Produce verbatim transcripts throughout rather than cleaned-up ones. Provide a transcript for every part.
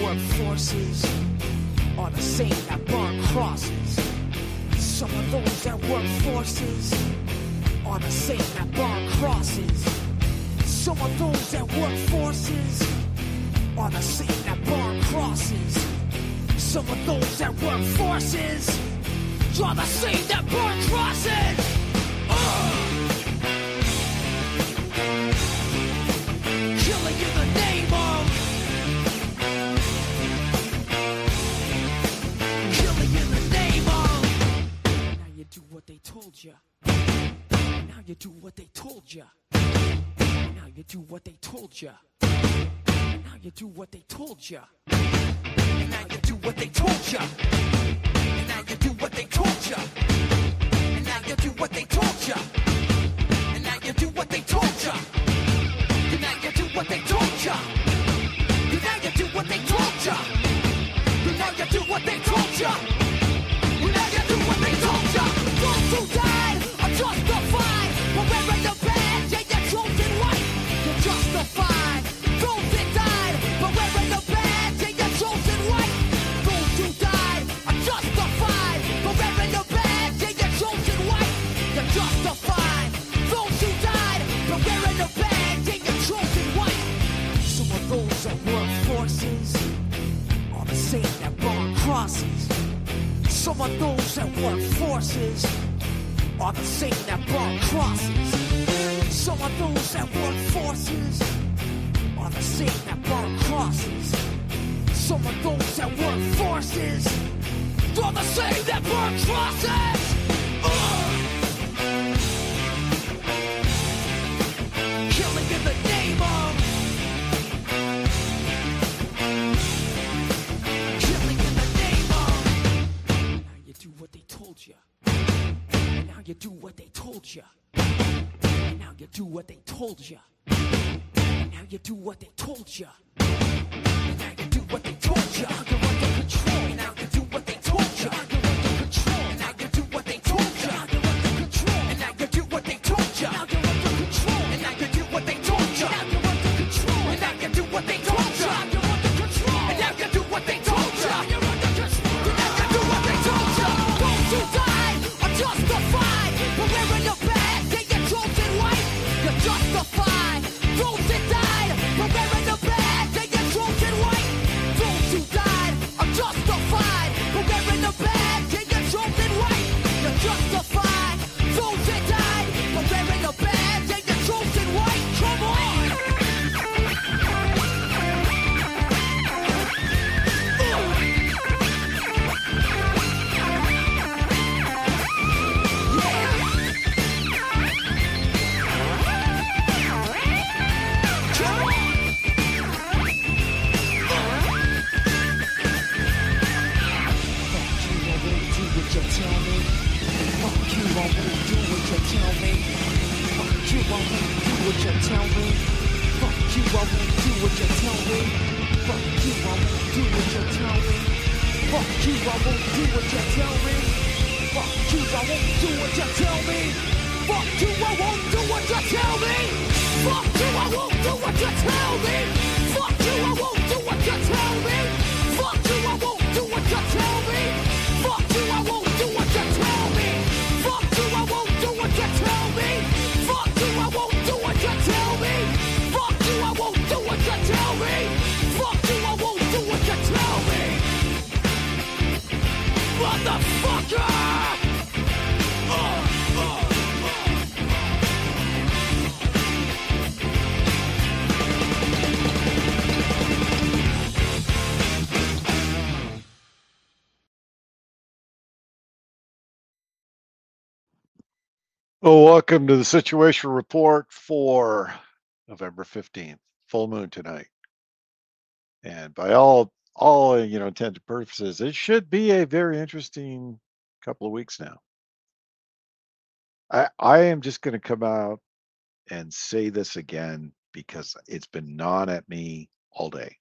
work forces are the same that burn crosses. Some of those that work forces are the same that burn crosses. Some of those that work forces are the same that burn crosses. Some of those that work forces are the same that burn crosses. Ugh. Killing in the name of, killing in the name of. Now you do what they told you. Now you do what they told you. Now you do what they told you. Now you do what they told you. Now you do what they told you. Now you do what they told you. And now you do what they told you. And now you do what they told you. And now you do what they told you. And now you do what they told you. And now you do what they told you. And now you do what they told you. Those who died are justified for wearing the badge and your chosen white. You're justified. Those that died for wearing the badge and your chosen white. Those who died are justified for wearing the badge and your chosen white. You're justified. Those who died for wearing the badge and your chosen white. Some of those that work forces are the same that burn crosses. Some of those that work forces are the same that burn crosses. Some of those that work forces are the same that burn crosses. Some of those that work forces are the same that burn crosses. Ugh. Killing in the name of, killing in the name of. Now you do what they told you. And now you do what they told you. And now you do what they told you. And now you do what they told you. And now you do what they told you. You're under control. And now you do what they told you. You're under control. And now you do what they told you. You're under control. And now you do what they told you. Now you're under control. And now you do what they told you. Now you're under control. And now you do what they told you. You're under control. And now you do what they told you. You're under control. And now you do what they told you. Those who died are justified for wearing the badge and your chosen white. You're justified. Those that died for wearing the badge and your chosen white. Those who died are justified for wearing the badge and your chosen white. You're justified. Those that died for wearing the badge and your chosen white. Come on. Well, welcome to the Situation Report for November fifteenth, full moon tonight. And by all, all you know, intents and purposes, it should be a very interesting couple of weeks now. I, I am just going to come out and say this again because it's been gnawing at me all day.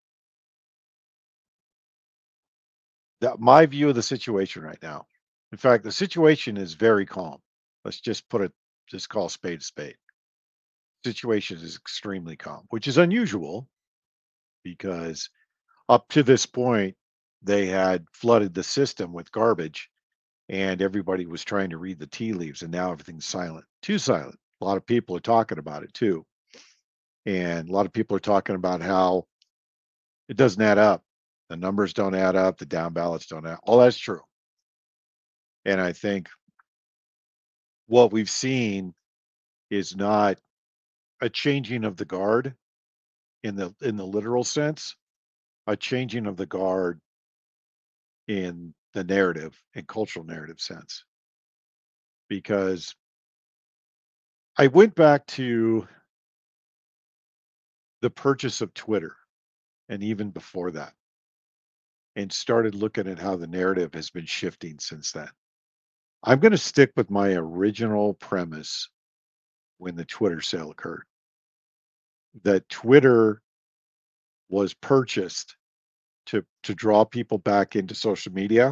That my view of the situation right now. In fact, the situation is very calm. Let's just put it, just call a spade a spade. Situation is extremely calm, which is unusual because up to this point, they had flooded the system with garbage and everybody was trying to read the tea leaves, and now everything's silent. Too silent. A lot of people are talking about it too. And a lot of people are talking about how it doesn't add up. The numbers don't add up, the down ballots don't add. All that's true. And I think what we've seen is not a changing of the guard in the in the literal sense, a changing of the guard in the narrative and cultural narrative sense. Because I went back to the purchase of Twitter and even before that and started looking at how the narrative has been shifting since then. I'm going to stick with my original premise when the Twitter sale occurred, that Twitter was purchased to to draw people back into social media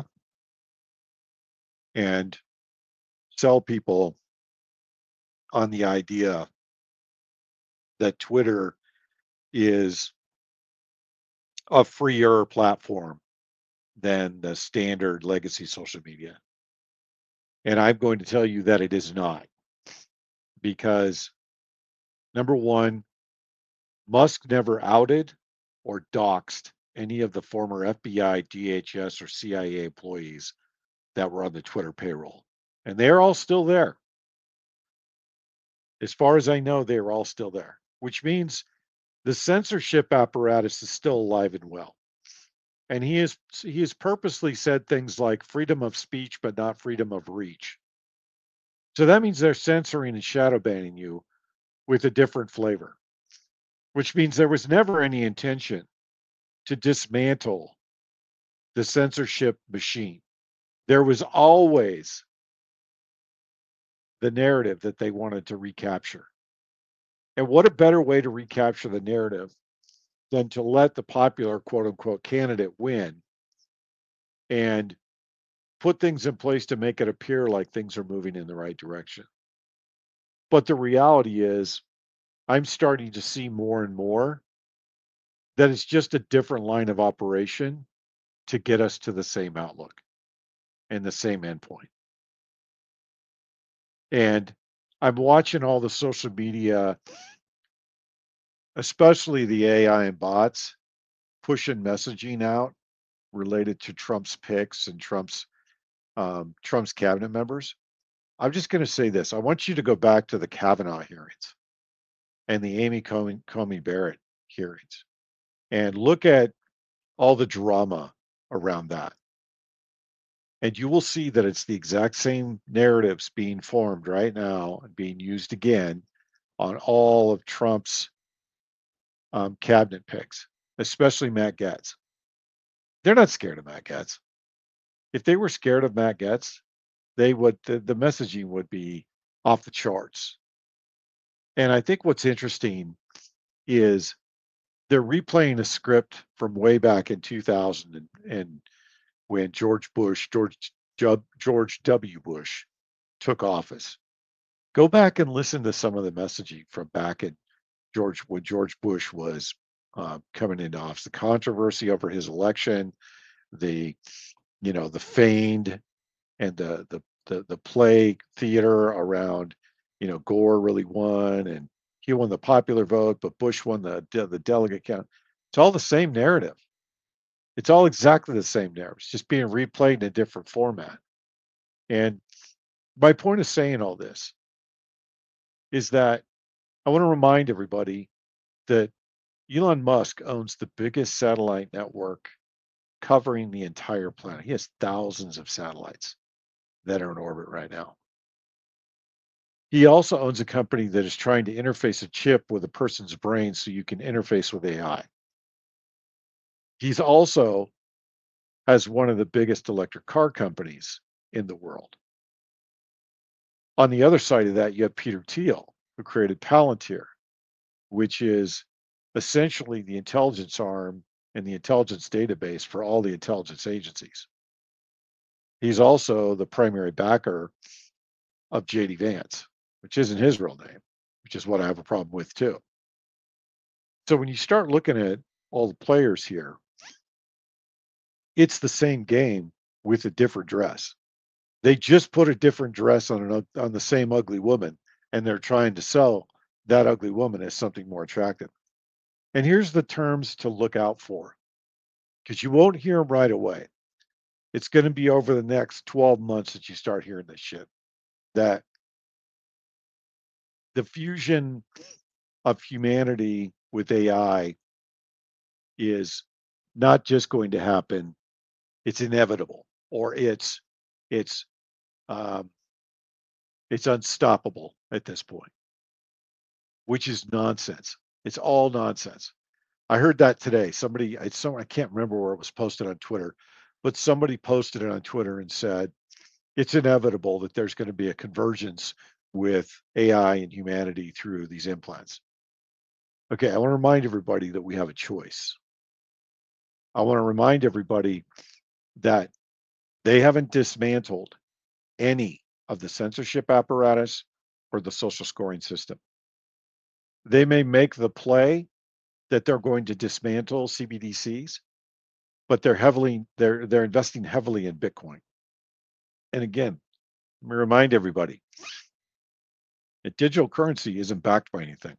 and sell people on the idea that Twitter is a freer platform than the standard legacy social media. And I'm going to tell you that it is not. Because number one, Musk never outed or doxed any of the former F B I, D H S, or C I A employees that were on the Twitter payroll. And they're all still there. As far as I know, they're all still there, which means the censorship apparatus is still alive and well. And he has he has purposely said things like freedom of speech, but not freedom of reach. So that means they're censoring and shadow banning you with a different flavor, which means there was never any intention to dismantle the censorship machine. There was always the narrative that they wanted to recapture. And what a better way to recapture the narrative than to let the popular quote unquote candidate win and put things in place to make it appear like things are moving in the right direction. But the reality is, I'm starting to see more and more that it's just a different line of operation to get us to the same outlook and the same endpoint. And I'm watching all the social media, especially the A I and bots, pushing messaging out related to Trump's picks and Trump's um, Trump's cabinet members. I'm just going to say this. I want you to go back to the Kavanaugh hearings and the Amy Comey, Comey Barrett hearings and look at all the drama around that. And you will see that it's the exact same narratives being formed right now and being used again on all of Trump's um, cabinet picks, especially Matt Gaetz. They're not scared of Matt Gaetz. If they were scared of Matt Gaetz, they would the, the messaging would be off the charts. And I think what's interesting is they're replaying a script from way back in two thousand and, and when George Bush, George George W. Bush took office. Go back and listen to some of the messaging from back in George when George Bush was uh, coming into office. The controversy over his election, the you know the feigned and the the the, the play theater around, you know, Gore really won and he won the popular vote, but Bush won the the delegate count. It's all the same narrative. It's all exactly the same narrative. It's just being replayed in a different format. And my point of saying all this is that I want to remind everybody that Elon Musk owns the biggest satellite network covering the entire planet. He has thousands of satellites that are in orbit right now. He also owns a company that is trying to interface a chip with a person's brain so you can interface with A I. He's also has one of the biggest electric car companies in the world. On the other side of that, you have Peter Thiel, who created Palantir, which is essentially the intelligence arm and the intelligence database for all the intelligence agencies. He's also the primary backer of J D Vance, which isn't his real name, which is what I have a problem with too. So when you start looking at all the players here, It's the same game with a different dress. They just put a different dress on an, on the same ugly woman, and they're trying to sell that ugly woman as something more attractive. And here's the terms to look out for, because you won't hear them right away. It's going to be over the next twelve months that you start hearing this shit. That the fusion of humanity with A I is not just going to happen, it's inevitable, or it's it's um, it's unstoppable at this point, which is nonsense. It's all nonsense. I heard that today. Somebody, I some I can't remember where it was posted on Twitter, but somebody posted it on Twitter and said it's inevitable that there's going to be a convergence with A I and humanity through these implants. Okay, I want to remind everybody that we have a choice. I want to remind everybody that they haven't dismantled any of the censorship apparatus or the social scoring system. They may make the play that they're going to dismantle C B D Cs, but they're heavily they're they're investing heavily in Bitcoin. And again, let me remind everybody that digital currency isn't backed by anything.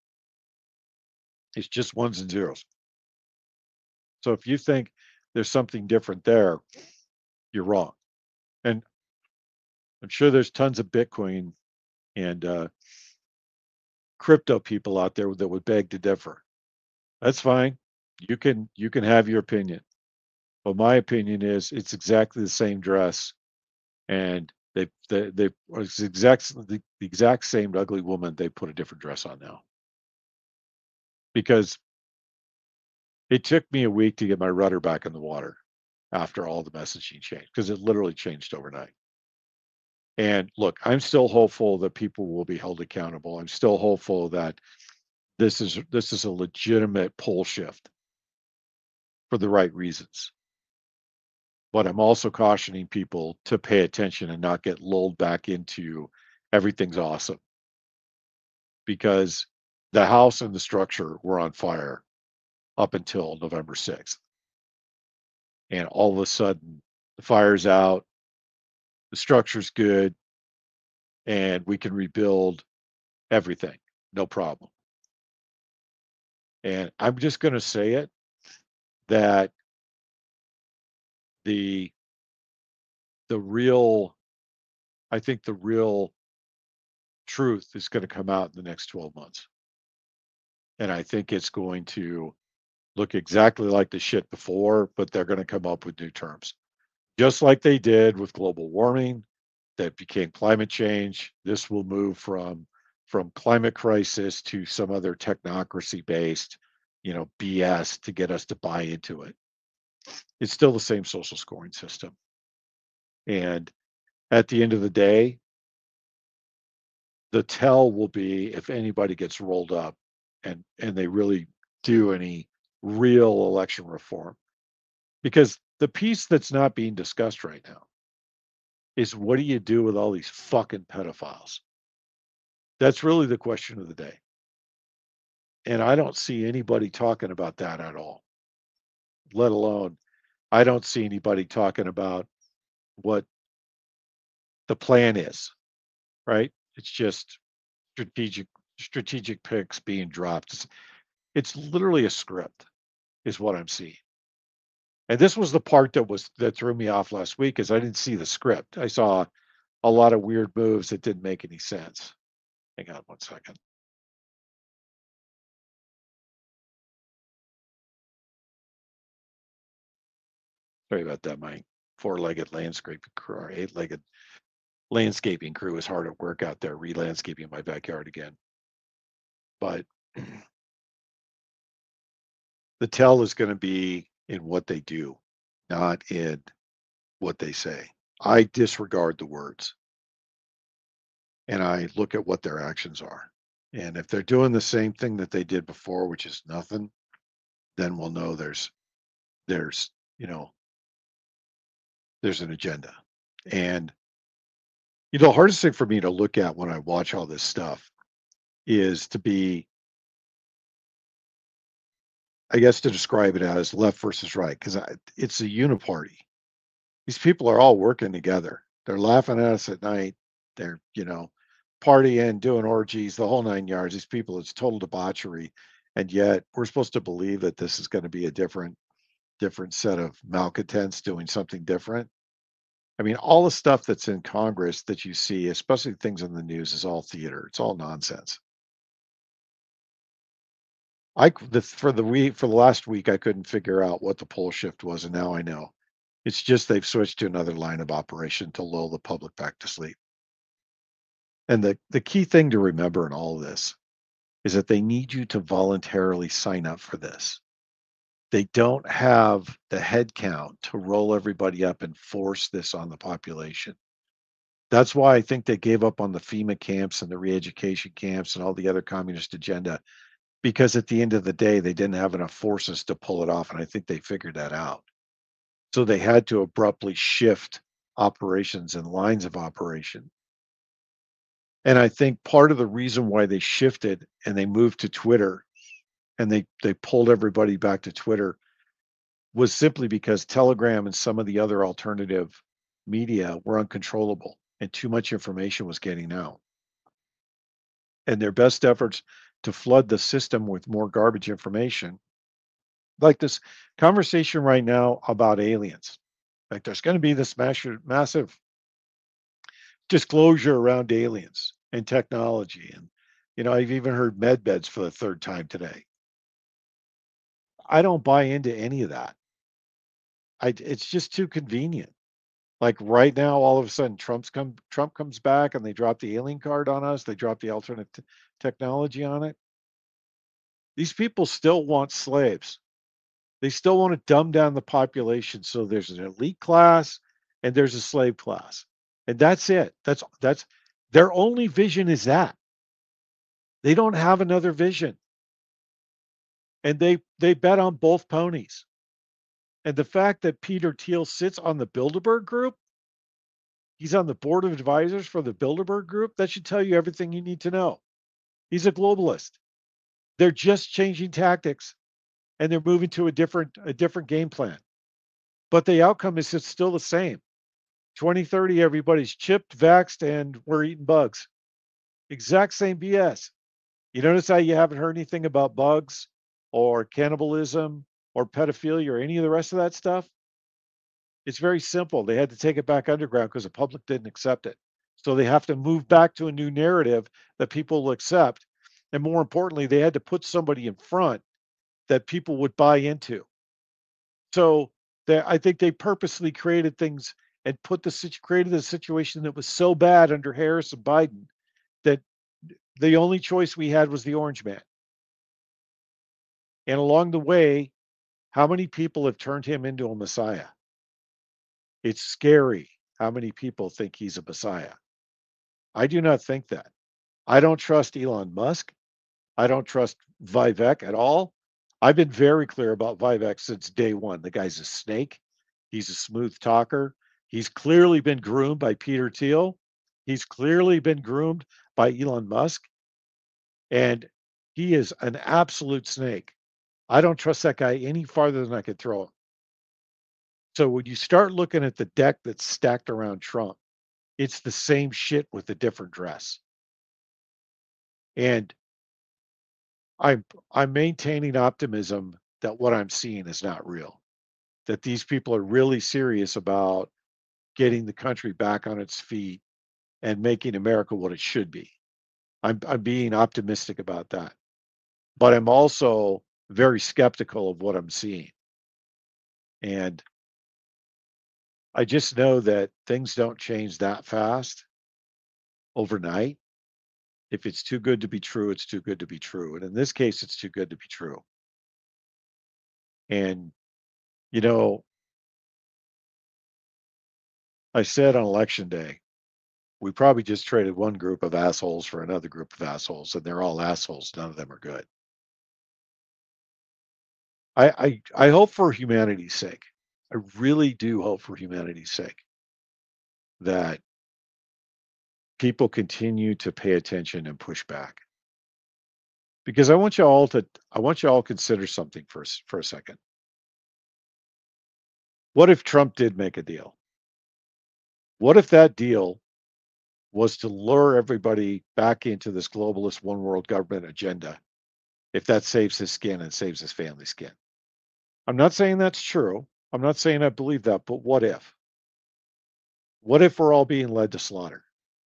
It's just ones and zeros. So if you think there's something different there, you're wrong. And I'm sure there's tons of Bitcoin and uh, crypto people out there that would beg to differ. That's fine. You can you can have your opinion. But my opinion is it's exactly the same dress, and they they they it's exact the, the exact same ugly woman. They put a different dress on now because it took me a week to get my rudder back in the water after all the messaging changed, because it literally changed overnight. And look, I'm still hopeful that people will be held accountable. I'm still hopeful that this is this is a legitimate pole shift for the right reasons. But I'm also cautioning people to pay attention and not get lulled back into everything's awesome, because the house and the structure were on fire up until November sixth. And all of a sudden, the fire's out, the structure's good, and we can rebuild everything. No problem. And I'm just going to say it that the the real I think the real truth is going to come out in the next twelve months. And I think it's going to look exactly like the shit before, but they're going to come up with new terms. Just like they did with global warming, that became climate change. This will move from from climate crisis to some other technocracy based, you know, B S to get us to buy into it. It's still the same social scoring system. And at the end of the day, the tell will be if anybody gets rolled up and and they really do any real election reform. Because the piece that's not being discussed right now is, what do you do with all these fucking pedophiles? That's really the question of the day. And I don't see anybody talking about that at all. Let alone, I don't see anybody talking about what the plan is, right? It's just strategic strategic picks being dropped. It's, it's literally a script, is what I'm seeing. And this was the part that was that threw me off last week, is I didn't see the script. I saw a lot of weird moves that didn't make any sense. Hang on one second. Sorry about that. My four-legged landscaping crew, or eight-legged landscaping crew, is hard at work out there re-landscaping my backyard again. But the tell is going to be in what they do, not in what they say. I disregard the words and I look at what their actions are. And if they're doing the same thing that they did before, which is nothing, then we'll know there's there's, you know, there's an agenda. And you know, the hardest thing for me to look at when I watch all this stuff is to be I guess to describe it as left versus right, because it's a uniparty. These people are all working together. They're laughing at us at night. They're, you know, partying, doing orgies, the whole nine yards. These people, it's total debauchery. And yet we're supposed to believe that this is going to be a different, different set of malcontents doing something different. I mean, all the stuff that's in Congress that you see, especially things in the news, is all theater. It's all nonsense. I the, for the week for the last week, I couldn't figure out what the pole shift was, and now I know. It's just they've switched to another line of operation to lull the public back to sleep. And the, the key thing to remember in all of this is that they need you to voluntarily sign up for this. They don't have the head count to roll everybody up and force this on the population. That's why I think they gave up on the FEMA camps and the re-education camps and all the other communist agenda, because at the end of the day, they didn't have enough forces to pull it off. And I think they figured that out. So they had to abruptly shift operations and lines of operation. And I think part of the reason why they shifted and they moved to Twitter and they, they pulled everybody back to Twitter was simply because Telegram and some of the other alternative media were uncontrollable and too much information was getting out. And their best efforts to flood the system with more garbage information, like this conversation right now about aliens. Like there's going to be this massive, massive disclosure around aliens and technology. And, you know, I've even heard med beds for the third time today. I don't buy into any of that. I, it's just too convenient. Like right now, all of a sudden, Trump's come, Trump comes back and they drop the alien card on us. They drop the alternate t- technology on it. These people still want slaves. They still want to dumb down the population so there's an elite class and there's a slave class. And that's it. That's that's their only vision is that. They don't have another vision. And they they bet on both ponies. And the fact that Peter Thiel sits on the Bilderberg group, he's on the board of advisors for the Bilderberg group, that should tell you everything you need to know. He's a globalist. They're just changing tactics and they're moving to a different a different game plan. But the outcome is it's still the same. twenty thirty, everybody's chipped, vaxxed, and we're eating bugs. Exact same B S. You notice how you haven't heard anything about bugs or cannibalism or pedophilia or any of the rest of that stuff? It's very simple. They had to take it back underground because the public didn't accept it. So they have to move back to a new narrative that people will accept. And more importantly, they had to put somebody in front that people would buy into. So they, I think they purposely created things and put the created a situation that was so bad under Harris and Biden that the only choice we had was the orange man. And along the way, how many people have turned him into a messiah? It's scary how many people think he's a messiah. I do not think that. I don't trust Elon Musk. I don't trust Vivek at all. I've been very clear about Vivek since day one. The guy's a snake. He's a smooth talker. He's clearly been groomed by Peter Thiel. He's clearly been groomed by Elon Musk. And he is an absolute snake. I don't trust that guy any farther than I could throw him. So when you start looking at the deck that's stacked around Trump, it's the same shit with a different dress. And I'm I'm maintaining optimism that what I'm seeing is not real. That these people are really serious about getting the country back on its feet and making America what it should be. I'm I'm being optimistic about that. But I'm also very skeptical of what I'm seeing. And I just know that things don't change that fast overnight. If it's too good to be true, it's too good to be true. And in this case, it's too good to be true. And, you know, I said on election day, we probably just traded one group of assholes for another group of assholes, and they're all assholes. None of them are good. I, I, I hope for humanity's sake, I really do hope for humanity's sake that people continue to pay attention and push back. Because I want you all to, I want you all to consider something for, for a second. What if Trump did make a deal? What if that deal was to lure everybody back into this globalist one world government agenda if that saves his skin and saves his family's skin? I'm not saying that's true. I'm not saying I believe that, but what if? What if we're all being led to slaughter?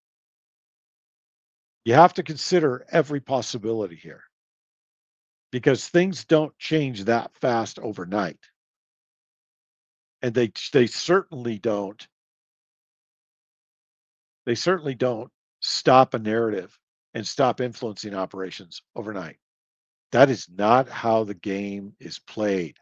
You have to consider every possibility here because things don't change that fast overnight. And they they certainly don't they certainly don't stop a narrative and stop influencing operations overnight. That is not how the game is played.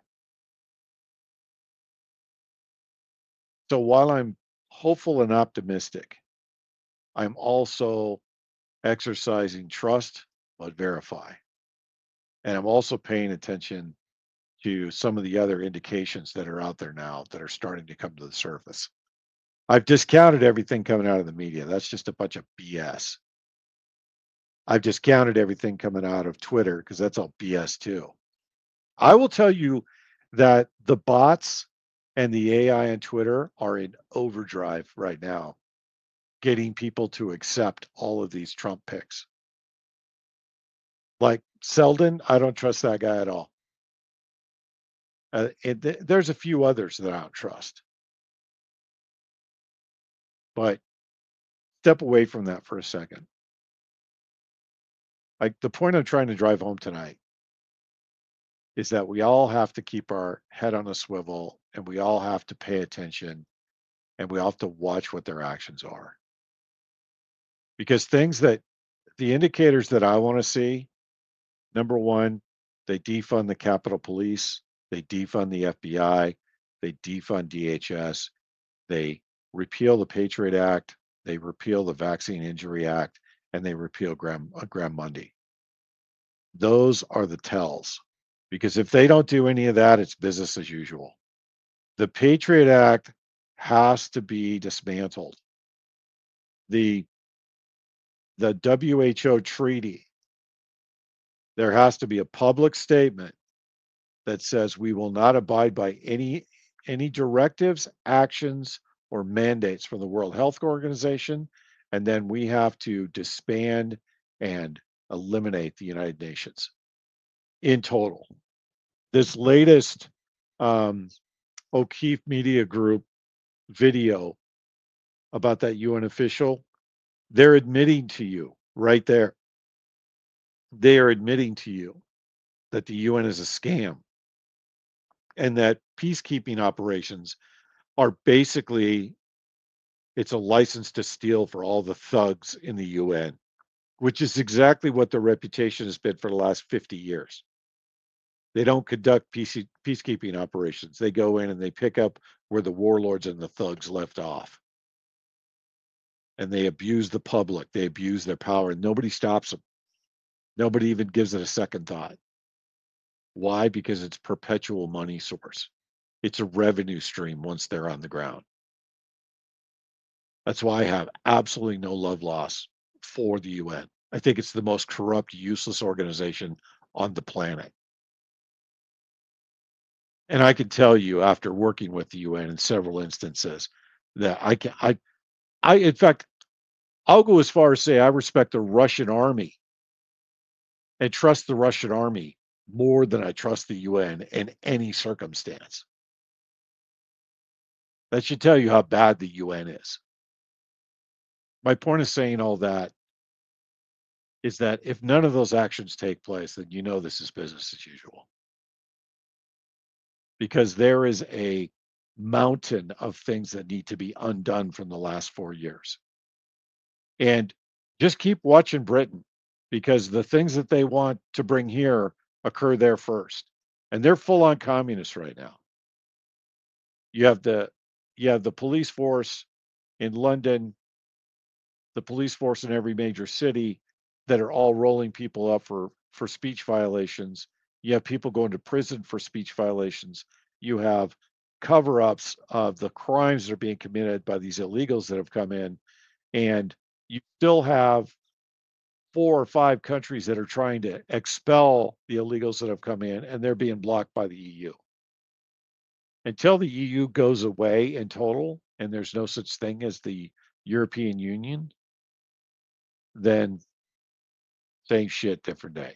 So while I'm hopeful and optimistic, I'm also exercising trust but verify. And I'm also paying attention to some of the other indications that are out there now that are starting to come to the surface. I've discounted everything coming out of the media. That's just a bunch of B S. I've discounted everything coming out of Twitter because that's all B S too. I will tell you that the bots and the A I on Twitter are in overdrive right now, getting people to accept all of these Trump picks. Like Selden, I don't trust that guy at all. Uh, it, th- there's a few others that I don't trust. But step away from that for a second. Like the point I'm trying to drive home tonight is that we all have to keep our head on a swivel and we all have to pay attention and we all have to watch what their actions are. Because things that the indicators that I want to see, number one, they defund the Capitol Police, they defund the F B I, they defund D H S, they repeal the Patriot Act, they repeal the Vaccine Injury Act, and they repeal Graham, uh, Graham Mundy. Those are the tells. Because if they don't do any of that, it's business as usual. The Patriot Act has to be dismantled. The the W H O treaty, there has to be a public statement that says we will not abide by any any directives, actions, or mandates from the World Health Organization, and then we have to disband and eliminate the United Nations in total. This latest um, O'Keefe Media Group video about that U N official, they're admitting to you right there. They are admitting to you that the U N is a scam and that peacekeeping operations are basically it's a license to steal for all the thugs in the U N, which is exactly what their reputation has been for the last fifty years. They don't conduct peace, peacekeeping operations. They go in and they pick up where the warlords and the thugs left off. And they abuse the public. They abuse their power. And nobody stops them. Nobody even gives it a second thought. Why? Because it's perpetual money source. It's a revenue stream once they're on the ground. That's why I have absolutely no love loss for the U N. I think it's the most corrupt, useless organization on the planet. And I can tell you after working with the U N in several instances that I can I I in fact I'll go as far as say I respect the Russian army and trust the Russian army more than I trust the U N in any circumstance. That should tell you how bad the U N is. My point of saying all that is that if none of those actions take place, then you know this is business as usual. Because there is a mountain of things that need to be undone from the last four years. And just keep watching Britain because the things that they want to bring here occur there first. And they're full on communists right now. You have the you have the police force in London, the police force in every major city that are all rolling people up for for speech violations. You have people going to prison for speech violations. You have cover-ups of the crimes that are being committed by these illegals that have come in, and you still have four or five countries that are trying to expel the illegals that have come in, and they're being blocked by the E U. Until the E U goes away in total, and there's no such thing as the European Union, then same shit, different day.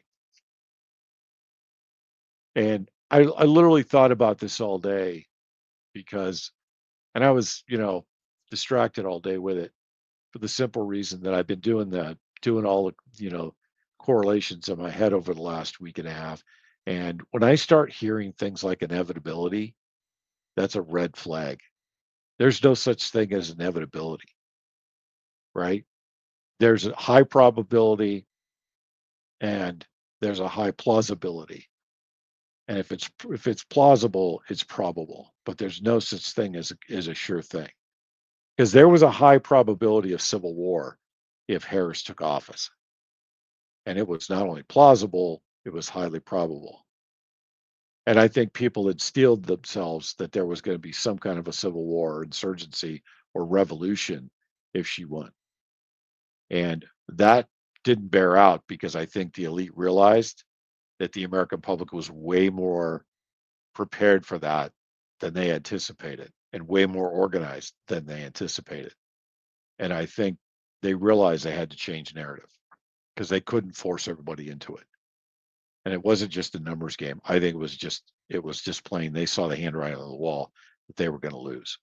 And I, I literally thought about this all day because, and I was, you know, distracted all day with it for the simple reason that I've been doing that, doing all the, you know, correlations in my head over the last week and a half. And when I start hearing things like inevitability, that's a red flag. There's no such thing as inevitability, right? There's a high probability and there's a high plausibility. And if it's if it's plausible, it's probable. But there's no such thing as a, as a sure thing, because there was a high probability of civil war if Harris took office, and it was not only plausible, it was highly probable. And I think people had steeled themselves that there was going to be some kind of a civil war, or insurgency, or revolution if she won. And that didn't bear out because I think the elite realized that the American public was way more prepared for that than they anticipated, and way more organized than they anticipated. And I think they realized they had to change narrative because they couldn't force everybody into it. And it wasn't just a numbers game. I think it was just it was just plain they saw the handwriting on the wall that they were going to lose.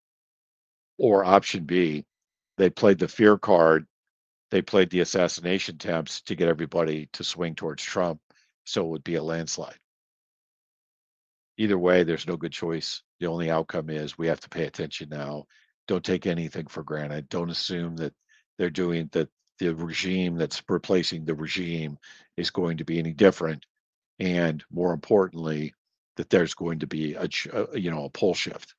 Or option B, they played the fear card. They played the assassination attempts to get everybody to swing towards Trump, so it would be a landslide. Either way, there's no good choice. The only outcome is we have to pay attention now. Don't take anything for granted. Don't assume that they're doing that the regime that's replacing the regime is going to be any different. And more importantly, that there's going to be a, a you know a pole shift,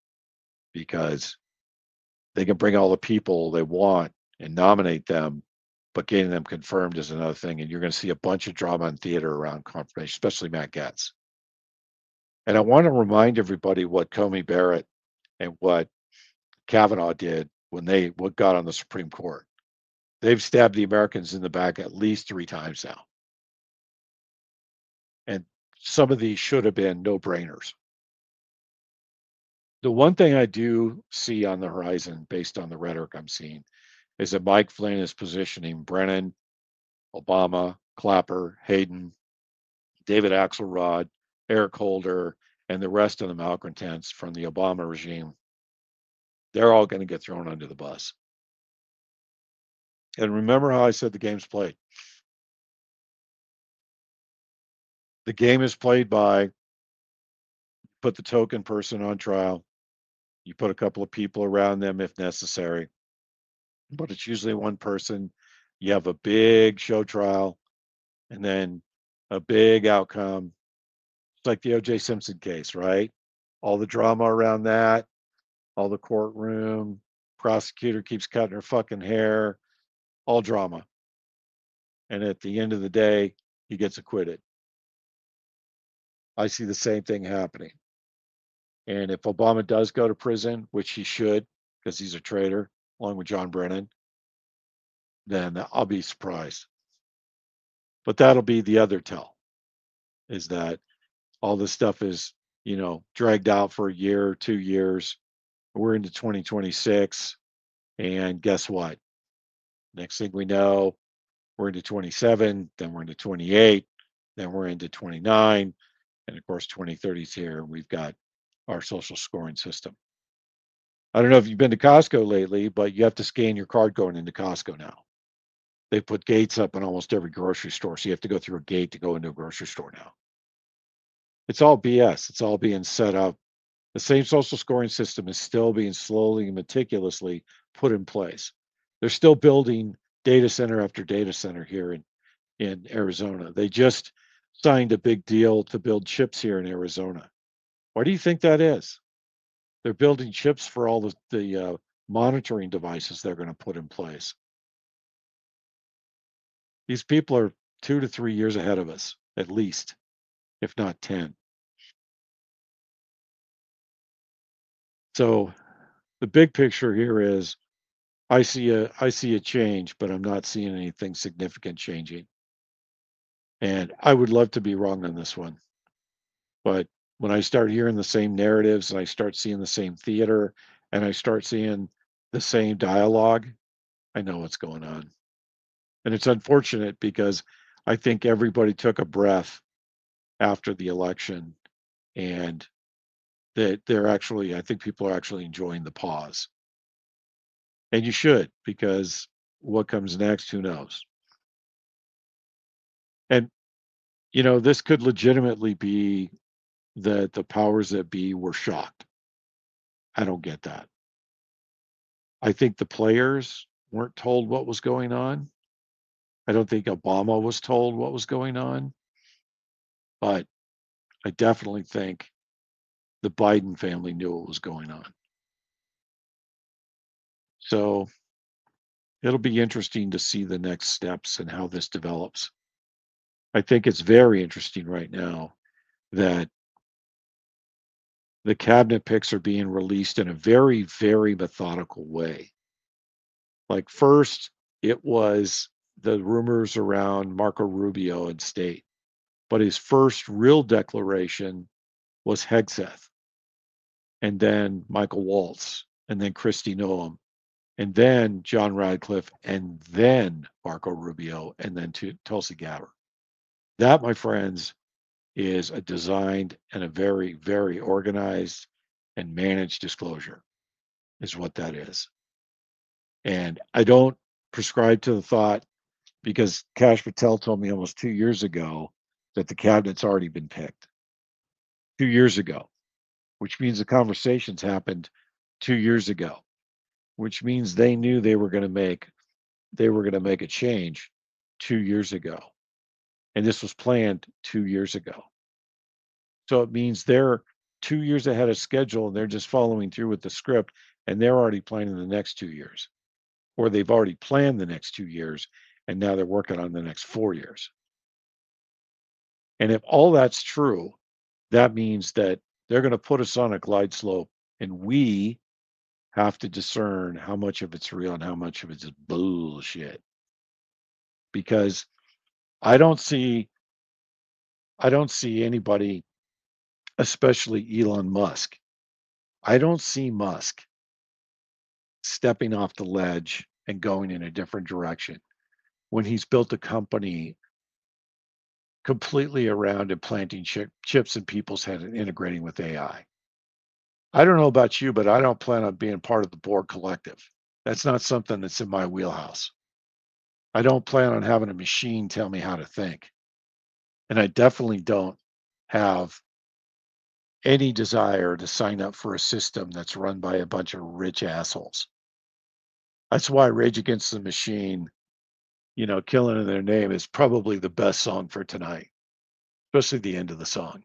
because they can bring all the people they want and nominate them, but getting them confirmed is another thing. And you're going to see a bunch of drama and theater around confirmation, especially Matt Gaetz. And I want to remind everybody what Comey Barrett and what Kavanaugh did when they what got on the Supreme Court. They've stabbed the Americans in the back at least three times now. And some of these should have been no-brainers. The one thing I do see on the horizon, based on the rhetoric I'm seeing, is that Mike Flynn is positioning Brennan, Obama, Clapper, Hayden, David Axelrod, Eric Holder, and the rest of the malcontents from the Obama regime. They're all going to get thrown under the bus. And remember how I said the game's played. The game is played by put the token person on trial. You put a couple of people around them if necessary, but it's usually one person. You have a big show trial and then a big outcome. It's like the O J Simpson case, right? All the drama around that, all the courtroom, prosecutor keeps cutting her fucking hair, all drama. And at the end of the day, he gets acquitted. I see the same thing happening. And if Obama does go to prison, which he should, because he's a traitor, along with John Brennan, then I'll be surprised. But that'll be the other tell, is that all this stuff is, you know, dragged out for a year or two years. We're into twenty twenty-six. And guess what? Next thing we know, we're into twenty-seven, then we're into twenty-eight, then we're into twenty-nine. And of course, twenty thirty is here. We've got our social scoring system. I don't know if you've been to Costco lately, but you have to scan your card going into Costco now. They put gates up in almost every grocery store, so you have to go through a gate to go into a grocery store now. It's all B S. It's all being set up. The same social scoring system is still being slowly and meticulously put in place. They're still building data center after data center here in, in Arizona. They just signed a big deal to build chips here in Arizona. Why do you think that is? They're building chips for all the, the uh, monitoring devices they're going to put in place. These people are two to three years ahead of us, at least, if not ten. So the big picture here is I see a I see a change, but I'm not seeing anything significant changing. And I would love to be wrong on this one. But when I start hearing the same narratives and I start seeing the same theater and I start seeing the same dialogue, I know what's going on. And it's unfortunate because I think everybody took a breath after the election and that they're actually, I think people are actually enjoying the pause. And you should, because what comes next, who knows? And, you know, this could legitimately be that the powers that be were shocked. I don't get that. I think the players weren't told what was going on. I don't think Obama was told what was going on, but I definitely think the Biden family knew what was going on. So it'll be interesting to see the next steps and how this develops. I think it's very interesting right now that the cabinet picks are being released in a very, very methodical way. Like, first, it was the rumors around Marco Rubio in state, but his first real declaration was Hegseth, and then Michael Waltz, and then Kristi Noem, and then John Radcliffe, and then Marco Rubio, and then to Tulsi Gabbard. That, my friends, is a designed and a very, very organized and managed disclosure, is what that is. And I don't prescribe to the thought because Kash Patel told me almost two years ago that the cabinet's already been picked. Two years ago, which means the conversations happened two years ago, which means they knew they were going to make they were going to make a change two years ago. And this was planned two years ago. So it means they're two years ahead of schedule and they're just following through with the script and they're already planning the next two years. Or they've already planned the next two years and now they're working on the next four years. And if all that's true, that means that they're going to put us on a glide slope and we have to discern how much of it's real and how much of it's just bullshit. Because I don't see I don't see anybody, especially Elon Musk. I don't see Musk stepping off the ledge and going in a different direction when he's built a company completely around implanting chip, chips in people's head and integrating with A I. I don't know about you, but I don't plan on being part of the Borg collective. That's not something that's in my wheelhouse. I don't plan on having a machine tell me how to think. And I definitely don't have any desire to sign up for a system that's run by a bunch of rich assholes. That's why Rage Against the Machine, you know, Killing in Their Name is probably the best song for tonight, especially the end of the song.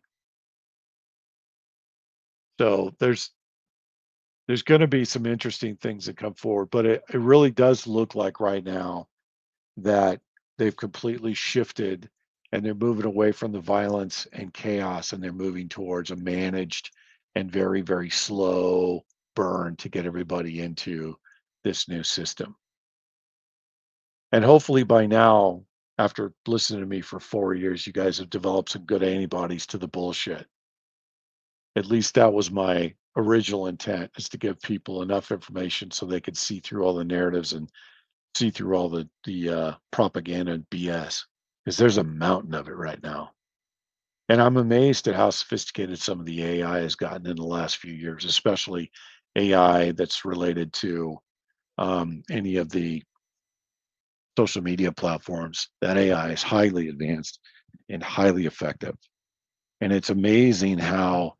So there's there's going to be some interesting things that come forward, but it, it really does look like right now that they've completely shifted and they're moving away from the violence and chaos and they're moving towards a managed and very, very slow burn to get everybody into this new system. And hopefully by now, after listening to me for four years, you guys have developed some good antibodies to the bullshit. At least that was my original intent, is to give people enough information so they could see through all the narratives and see through all the the uh, propaganda and B S, because there's a mountain of it right now. And I'm amazed at how sophisticated some of the A I has gotten in the last few years, especially A I that's related to um, any of the social media platforms. That A I is highly advanced and highly effective. And it's amazing how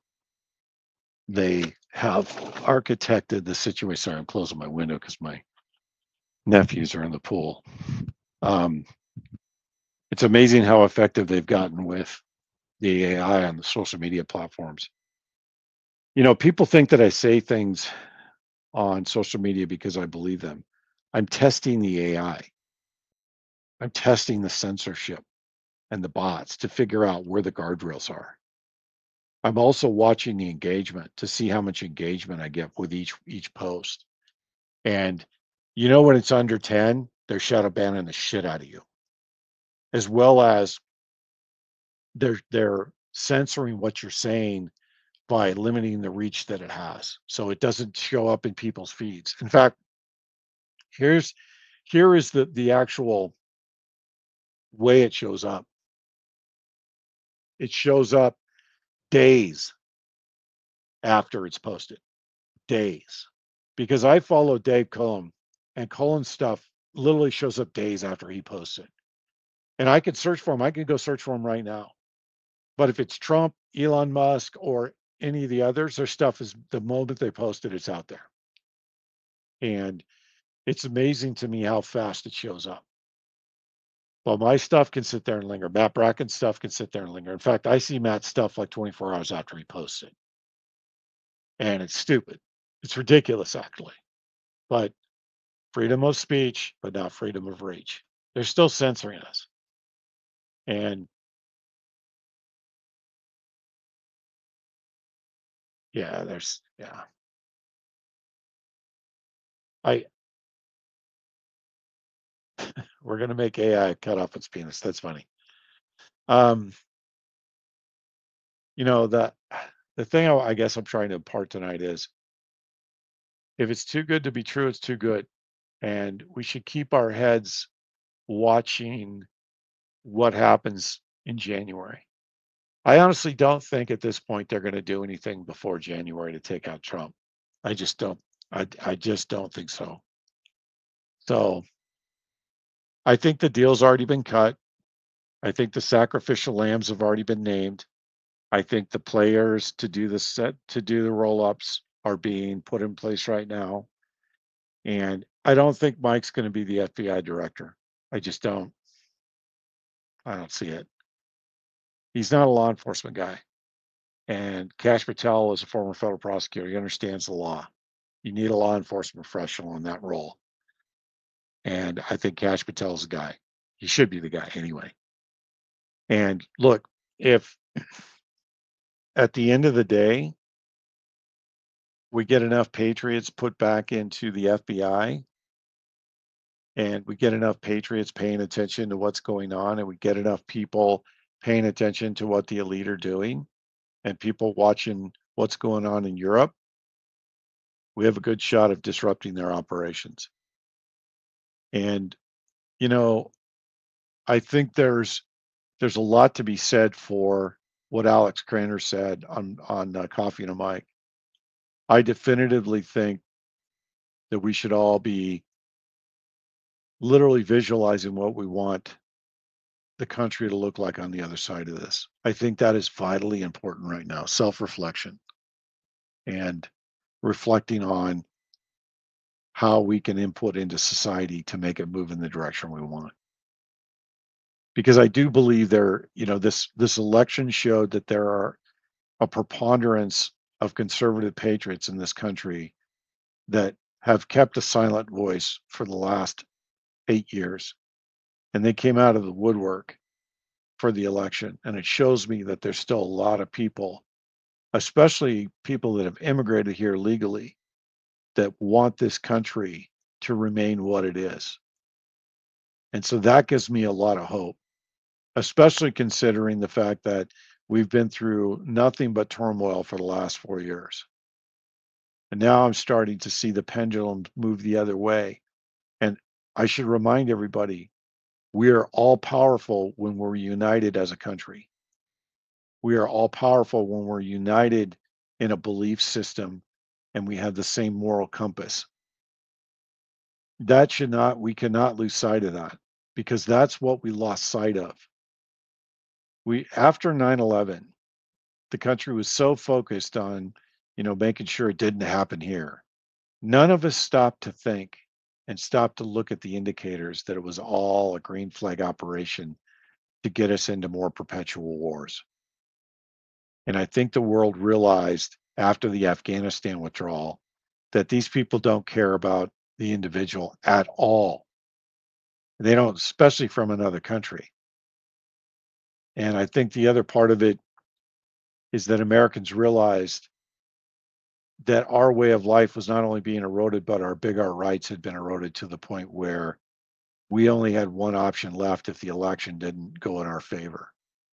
they have architected the situation. Sorry, I'm closing my window because my nephews are in the pool. Um, it's amazing how effective they've gotten with the A I on the social media platforms. You know, people think that I say things on social media because I believe them. I'm testing the A I. I'm testing the censorship and the bots to figure out where the guardrails are. I'm also watching the engagement to see how much engagement I get with each each post. And You know, when it's under ten, they're shadow banning the shit out of you, as well as they're they're censoring what you're saying by limiting the reach that it has, so it doesn't show up in people's feeds. In fact, here's here is the the actual way it shows up. It shows up days after it's posted. Days. Because I follow Dave Cullen, and Cullen's stuff literally shows up days after he posts it. And I could search for him. I could go search for him right now. But if it's Trump, Elon Musk, or any of the others, their stuff is the moment they post it, it's out there. And it's amazing to me how fast it shows up. Well, my stuff can sit there and linger. Matt Bracken's stuff can sit there and linger. In fact, I see Matt's stuff like twenty-four hours after he posts it. And it's stupid. It's ridiculous, actually. But freedom of speech, but not freedom of reach. They're still censoring us. And yeah, there's, yeah. I, we're going to make A I cut off its penis. That's funny. Um, you know, the, the thing I, I guess I'm trying to impart tonight is if it's too good to be true, it's too good. And we should keep our heads watching what happens in January. I honestly don't think at this point they're going to do anything before January to take out Trump. I just don't. I, I just don't think so. So I think the deal's already been cut. I think the sacrificial lambs have already been named. I think the players to do the set to do the roll-ups are being put in place right now. And I don't think Mike's going to be the F B I director. I just don't. I don't see it. He's not a law enforcement guy. And Kash Patel is a former federal prosecutor. He understands the law. You need a law enforcement professional in that role. And I think Kash Patel is the guy. He should be the guy anyway. And look, if at the end of the day, we get enough patriots put back into the F B I, and we get enough patriots paying attention to what's going on, and we get enough people paying attention to what the elite are doing, and people watching what's going on in Europe, we have a good shot of disrupting their operations. And, you know, I think there's there's a lot to be said for what Alex Craner said on on uh, Coffee and a Mic. I definitively think that we should all be literally visualizing what we want the country to look like on the other side of this. I think that is vitally important right now, self-reflection and reflecting on how we can input into society to make it move in the direction we want. Because I do believe there, you know, this this election showed that there are a preponderance of conservative patriots in this country that have kept a silent voice for the last eight years. And they came out of the woodwork for the election. And it shows me that there's still a lot of people, especially people that have immigrated here legally, that want this country to remain what it is. And so that gives me a lot of hope, especially considering the fact that we've been through nothing but turmoil for the last four years. And now I'm starting to see the pendulum move the other way. And I should remind everybody, we are all powerful when we're united as a country. We are all powerful when we're united in a belief system and we have the same moral compass. That should not, we cannot lose sight of that, because that's what we lost sight of. We, after nine eleven, the country was so focused on, you know, making sure it didn't happen here. None of us stopped to think and stopped to look at the indicators that it was all a green flag operation to get us into more perpetual wars. And I think the world realized after the Afghanistan withdrawal that these people don't care about the individual at all. They don't, especially from another country. And I think the other part of it is that Americans realized that our way of life was not only being eroded, but our big R rights had been eroded to the point where we only had one option left if the election didn't go in our favor.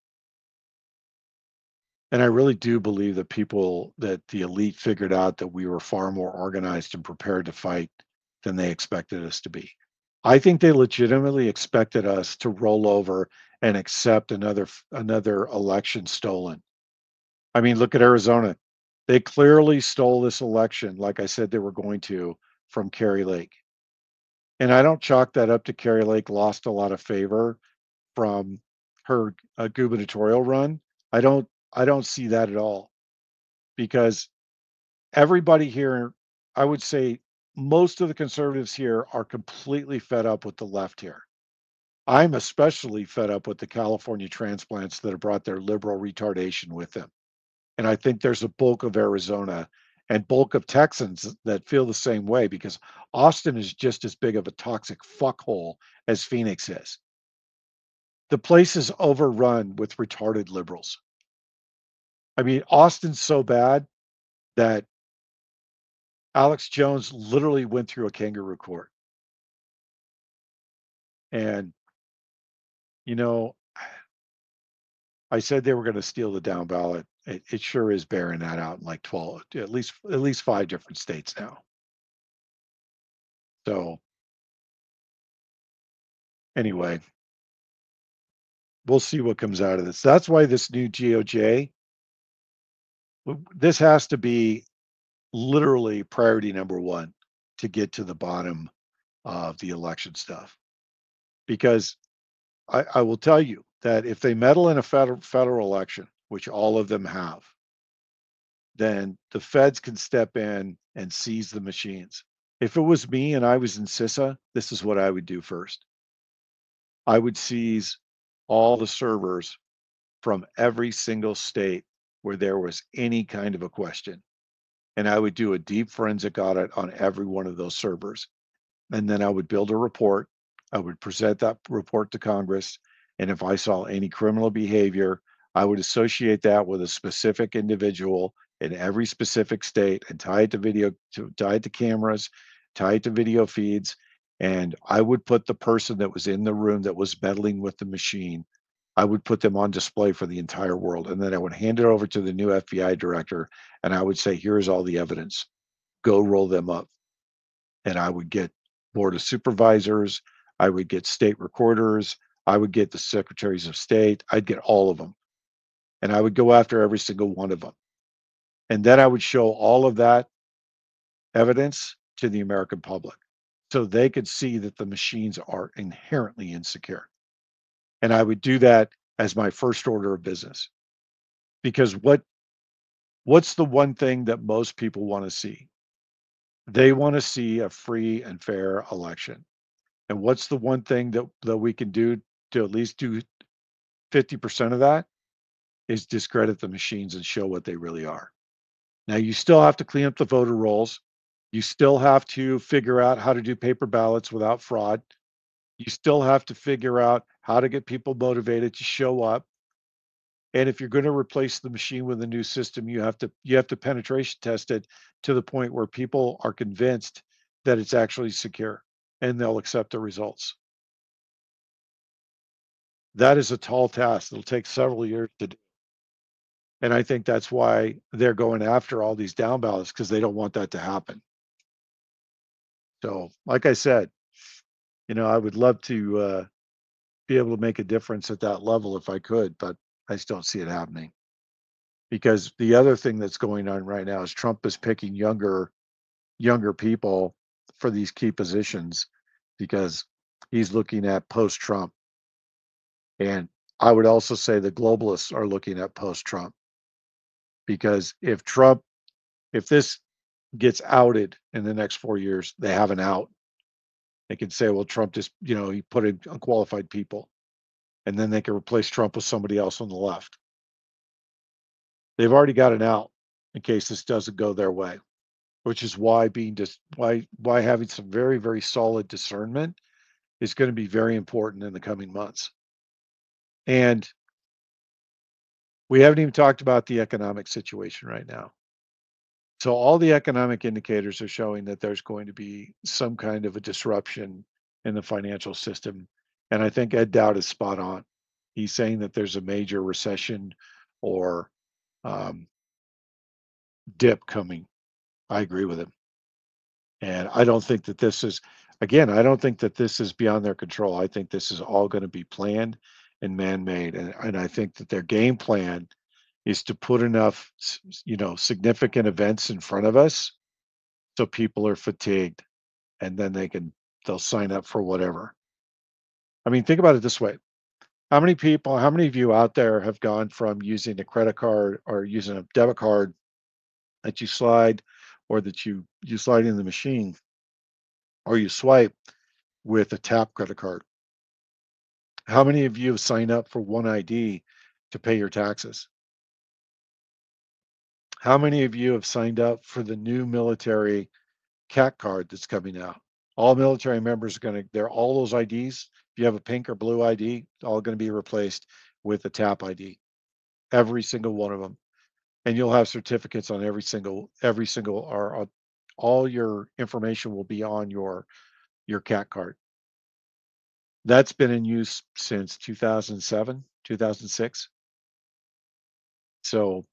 And I really do believe that people, that the elite figured out that we were far more organized and prepared to fight than they expected us to be. I think they legitimately expected us to roll over and accept another another election stolen. I mean, look at Arizona. They clearly stole this election, like I said they were going to, from Kari Lake. And I don't chalk that up to Kari Lake lost a lot of favor from her uh, gubernatorial run. I don't I don't see that at all, because everybody here, I would say most of the conservatives here are completely fed up with the left here. I'm especially fed up with the California transplants that have brought their liberal retardation with them. And I think there's a bulk of Arizona and bulk of Texans that feel the same way, because Austin is just as big of a toxic fuckhole as Phoenix is. The place is overrun with retarded liberals. I mean, Austin's so bad that Alex Jones literally went through a kangaroo court. And, you know, I said they were going to steal the down ballot. It, it sure is bearing that out in like twelve, at least at least five different states now. So anyway, we'll see what comes out of this. That's why this new G O J, this has to be literally priority number one to get to the bottom of the election stuff. Because I, I will tell you that if they meddle in a federal, federal election, which all of them have, then the feds can step in and seize the machines. If it was me and I was in CISA, this is what I would do first. I would seize all the servers from every single state where there was any kind of a question. And I would do a deep forensic audit on every one of those servers. And then I would build a report. I would present that report to Congress. And if I saw any criminal behavior, I would associate that with a specific individual in every specific state and tie it to video, to tie it to cameras, tie it to video feeds. And I would put the person that was in the room that was meddling with the machine, I would put them on display for the entire world. And then I would hand it over to the new F B I director. And I would say, here's all the evidence. Go roll them up. And I would get board of supervisors. I would get state recorders. I would get the secretaries of state. I'd get all of them. And I would go after every single one of them. And then I would show all of that evidence to the American public so they could see that the machines are inherently insecure. And I would do that as my first order of business. Because what what's the one thing that most people want to see? They want to see a free and fair election. And what's the one thing that, that we can do to at least do fifty percent of that? Is discredit the machines and show what they really are. Now, you still have to clean up the voter rolls. You still have to figure out how to do paper ballots without fraud. You still have to figure out how to get people motivated to show up. And if you're going to replace the machine with a new system, you have to you have to penetration test it to the point where people are convinced that it's actually secure and they'll accept the results. That is a tall task. It'll take several years to do. And I think that's why they're going after all these down ballots, because they don't want that to happen. So, like I said, you know, I would love to uh, be able to make a difference at that level if I could, but I just don't see it happening. Because the other thing that's going on right now is Trump is picking younger, younger people for these key positions because he's looking at post-Trump. And I would also say the globalists are looking at post-Trump. Because if Trump, if this gets outed in the next four years, they have an out. They can say, well, Trump just, you know, he put in unqualified people. And then they can replace Trump with somebody else on the left. They've already got an out in case this doesn't go their way, which is why being just why why having some very, very solid discernment is going to be very important in the coming months. And we haven't even talked about the economic situation right now. So all the economic indicators are showing that there's going to be some kind of a disruption in the financial system. And I think Ed Dowd is spot on. He's saying that there's a major recession or um, dip coming. I agree with him. And I don't think that this is, again, I don't think that this is beyond their control. I think this is all going to be planned and man-made. And, and I think that their game plan is to put enough, you know, significant events in front of us so people are fatigued and then they can, they'll sign up for whatever. I mean, think about it this way. How many people, how many of you out there have gone from using a credit card or using a debit card that you slide or that you, you slide in the machine or you swipe with a tap credit card? How many of you have signed up for One I D to pay your taxes? How many of you have signed up for the new military C A C card that's coming out? All military members are going to, they're all those I Ds. If you have a pink or blue I D, all going to be replaced with a tap I D. Every single one of them. And you'll have certificates on every single, every single, or uh, all your information will be on your, your C A C card. That's been in use since two thousand seven, two thousand six. So,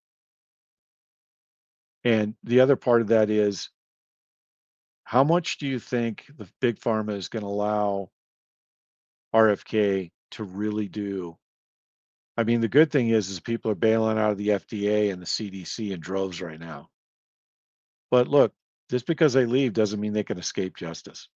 and the other part of that is, how much do you think the big pharma is going to allow R F K to really do? I mean, the good thing is, is people are bailing out of the F D A and the C D C in droves right now. But look, just because they leave doesn't mean they can escape justice.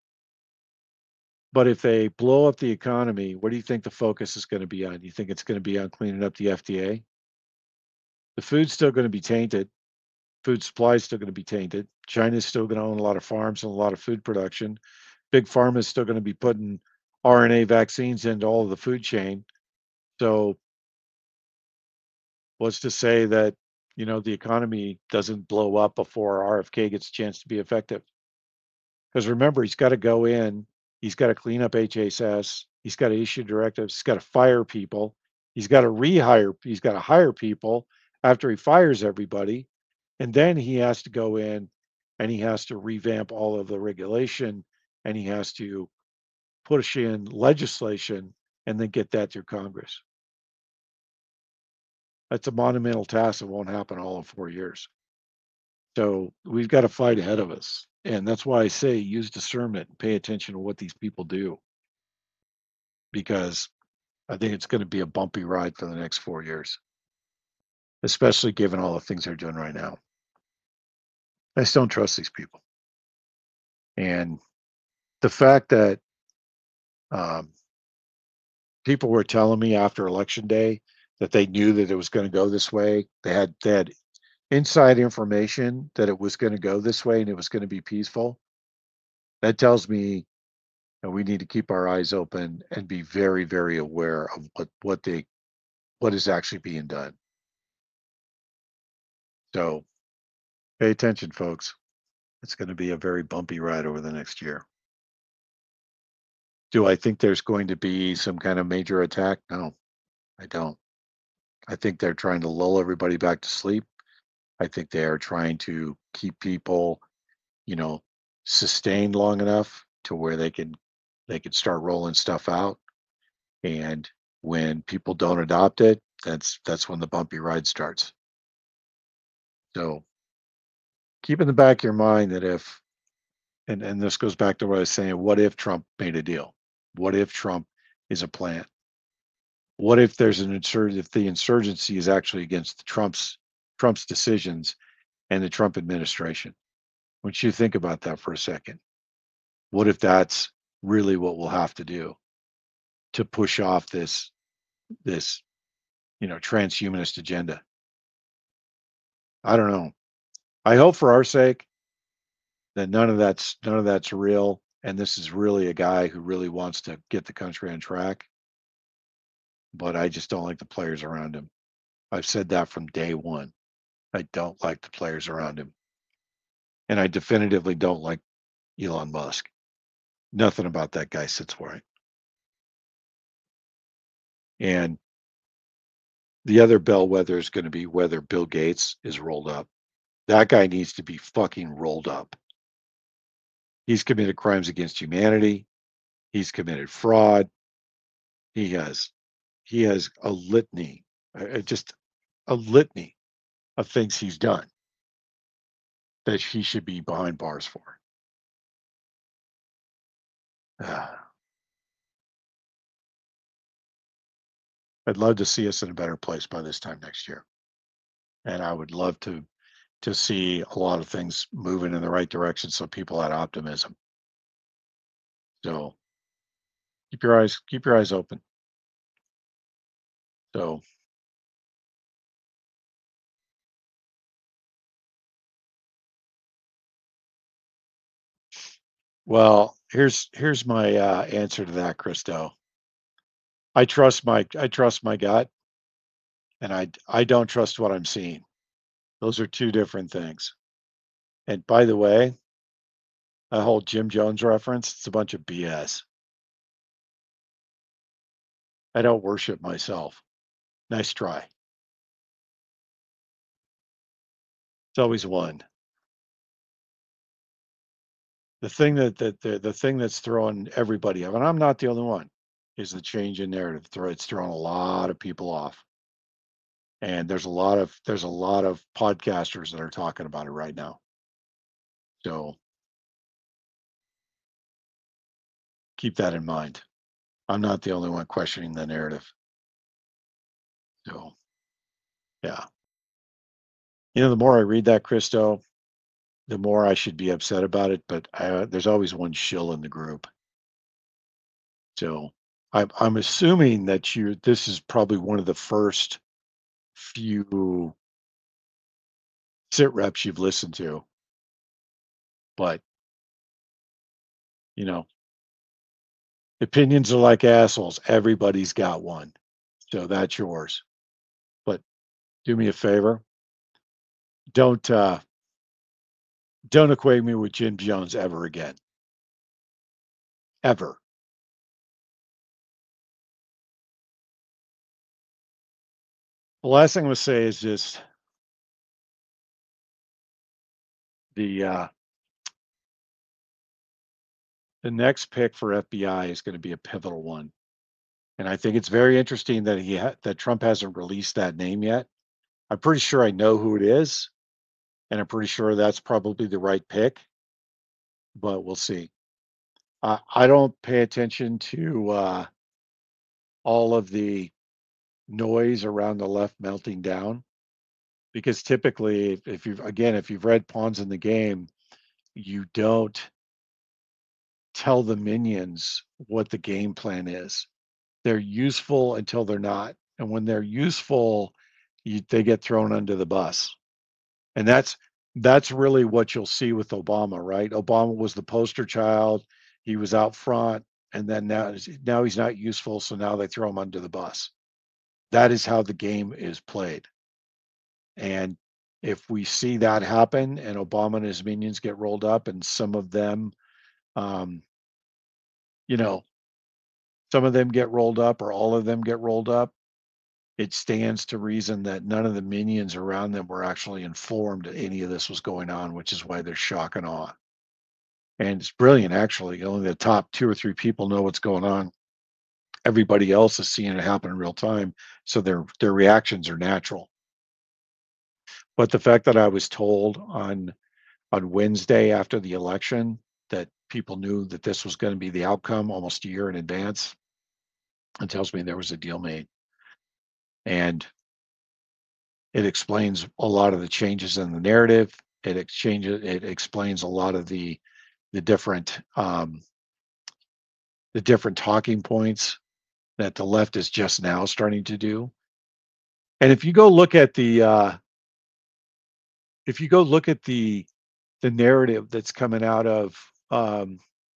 But if they blow up the economy, what do you think the focus is going to be on? You think it's going to be on cleaning up the F D A? The food's still going to be tainted. Food supply is still going to be tainted. China's still going to own a lot of farms and a lot of food production. Big Pharma is still going to be putting R N A vaccines into all of the food chain. So what's to say that, you know, the economy doesn't blow up before R F K gets a chance to be effective? Because remember, he's got to go in, he's got to clean up H H S, he's got to issue directives, he's got to fire people, he's got to rehire, he's got to hire people after he fires everybody. And then he has to go in and he has to revamp all of the regulation and he has to push in legislation and then get that through Congress. That's a monumental task that won't happen all in four years. So we've got a fight ahead of us. And that's why I say use discernment and pay attention to what these people do. Because I think it's going to be a bumpy ride for the next four years, especially given all the things they're doing right now. I just don't trust these people. And the fact that um, people were telling me after election day that they knew that it was going to go this way. They had they had inside information that it was going to go this way and it was going to be peaceful. That tells me that we need to keep our eyes open and be very, very aware of what what they what is actually being done. So pay attention, folks. It's going to be a very bumpy ride over the next year. Do I think there's going to be some kind of major attack? No, I don't. I think they're trying to lull everybody back to sleep. I think they are trying to keep people, you know, sustained long enough to where they can they can start rolling stuff out. And when people don't adopt it, that's that's when the bumpy ride starts. So keep in the back of your mind that if and, and this goes back to what I was saying, what if Trump made a deal? What if Trump is a plan? What if there's an insurgent if the insurgency is actually against Trump's Trump's decisions and the Trump administration? I want you to think about that for a second. What if that's really what we'll have to do to push off this this you know transhumanist agenda? I don't know. I hope for our sake that none of that's none of that's real, and this is really a guy who really wants to get the country on track. But I just don't like the players around him. I've said that from day one. I don't like the players around him. And I definitively don't like Elon Musk. Nothing about that guy sits right. And the other bellwether is going to be whether Bill Gates is rolled up. That guy needs to be fucking rolled up. He's committed crimes against humanity. He's committed fraud. He has he has a litany, uh, just a litany of things he's done that he should be behind bars for. I'd love to see us in a better place by this time next year. And I would love to to see a lot of things moving in the right direction so people had optimism. So keep your eyes keep your eyes open. So well, here's here's my uh, answer to that, Christo. I trust my I trust my gut, and I I don't trust what I'm seeing. Those are two different things. And by the way, that whole Jim Jones reference, it's a bunch of B S. I don't worship myself. Nice try. It's always one. The thing that that the, the thing that's throwing everybody off, and I'm not the only one, is the change in narrative. It's throwing a lot of people off. And there's a lot of there's a lot of podcasters that are talking about it right now. So keep that in mind. I'm not the only one questioning the narrative. So yeah. You know, the more I read that, Christo, the more I should be upset about it. But I, there's always one shill in the group. So I'm I'm assuming that you this is probably one of the first few sit reps you've listened to. But you know, opinions are like assholes. Everybody's got one. So that's yours. But do me a favor. Don't uh don't equate me with Jim Jones ever again. Ever. The last thing I'm gonna say is just the uh the next pick for F B I is going to be a pivotal one. And I think it's very interesting that he ha- that Trump hasn't released that name yet. I'm pretty sure I know who it is, and I'm pretty sure that's probably the right pick, but we'll see. Uh, I don't pay attention to uh, all of the noise around the left melting down because typically, if, if you've again, if you've read Pawns in the Game, you don't tell the minions what the game plan is. They're useful until they're not, and when they're useful, you, they get thrown under the bus. And that's that's really what you'll see with Obama, right? Obama was the poster child. He was out front, and then now now he's not useful, so now they throw him under the bus. That is how the game is played. And if we see that happen, and Obama and his minions get rolled up, and some of them, um, you know, some of them get rolled up, or all of them get rolled up, it stands to reason that none of the minions around them were actually informed any of this was going on, which is why they're shock and awe. And it's brilliant, actually. Only the top two or three people know what's going on. Everybody else is seeing it happen in real time, so their their reactions are natural. But the fact that I was told on on Wednesday after the election that people knew that this was going to be the outcome almost a year in advance, it tells me there was a deal made. And it explains a lot of the changes in the narrative. It exchanges. It explains a lot of the the different um, the different talking points that the left is just now starting to do. And if you go look at the uh, if you go look at the the narrative that's coming out of um,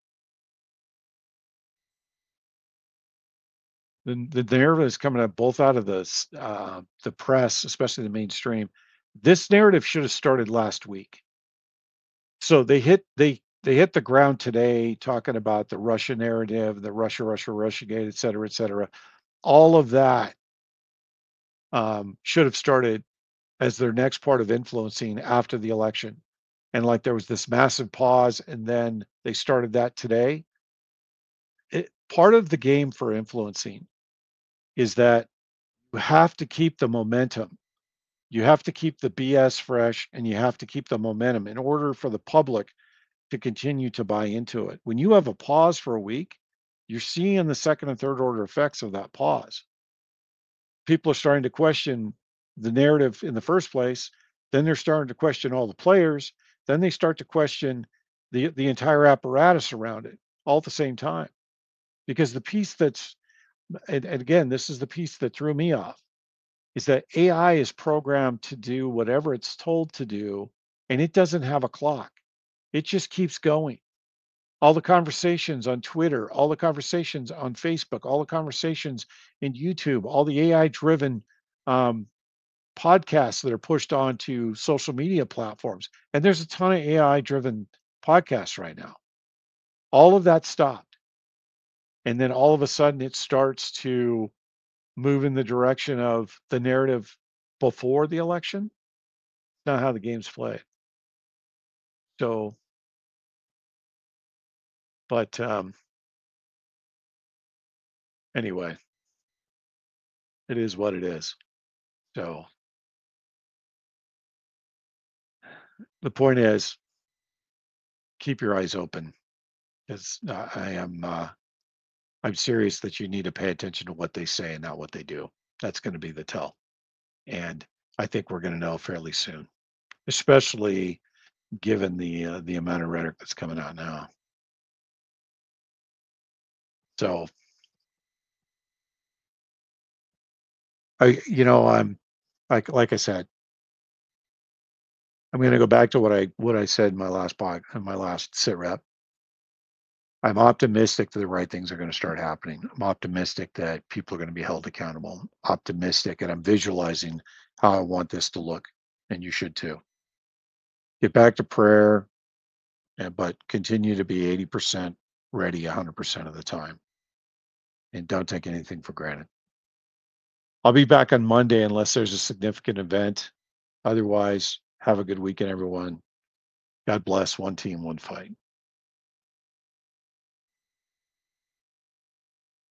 the, the narrative is coming out both out of the uh, the press, especially the mainstream. This narrative should have started last week. So they hit they they hit the ground today talking about the Russia narrative, the Russia, Russia, Russia gate, et cetera, et cetera. All of that um, should have started as their next part of influencing after the election. And like there was this massive pause, and then they started that today. It, part of the game for influencing is that you have to keep the momentum. You have to keep the B S fresh, and you have to keep the momentum in order for the public to continue to buy into it. When you have a pause for a week, you're seeing the second and third order effects of that pause. People are starting to question the narrative in the first place. Then they're starting to question all the players. Then they start to question the, the entire apparatus around it all at the same time. Because the piece that's, and, and again, this is the piece that threw me off, is that A I is programmed to do whatever it's told to do, and it doesn't have a clock. It just keeps going. All the conversations on Twitter, all the conversations on Facebook, all the conversations in YouTube, all the A I-driven um, podcasts that are pushed onto social media platforms. And there's a ton of A I-driven podcasts right now. All of that stopped. And then all of a sudden it starts to move in the direction of the narrative before the election. Not how the game's played. So, but um, anyway, it is what it is. So the point is, keep your eyes open, because uh, I am uh, I'm serious that you need to pay attention to what they say and not what they do. That's going to be the tell, and I think we're going to know fairly soon, especially given the uh, the amount of rhetoric that's coming out now. So, I you know I'm like like I said, I'm going to go back to what I what I said in my last pod, in my last sit rep. I'm optimistic that the right things are going to start happening. I'm optimistic that people are going to be held accountable. I'm optimistic, and I'm visualizing how I want this to look, and you should too. Get back to prayer, and but continue to be eighty percent ready one hundred percent of the time, and don't take anything for granted. I'll be back on Monday unless there's a significant event. Otherwise, have a good weekend, everyone. God bless. One team, one fight.